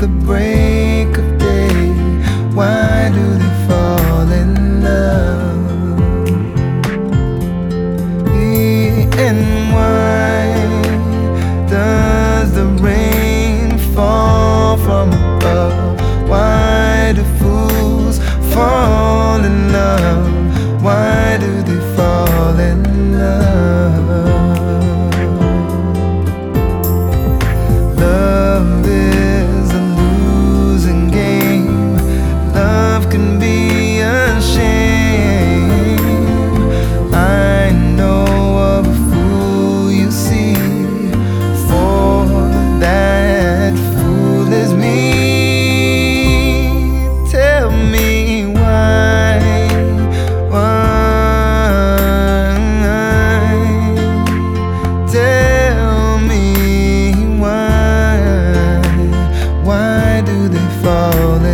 the break of day. Why do they fall in love? And why does the rain fall from above? Why do fools fall in love? Why do they fall in love? Love is a losing game. Love can be a shame. I know of a fool you see, for that fool is me. Tell me why tell me why do they fall in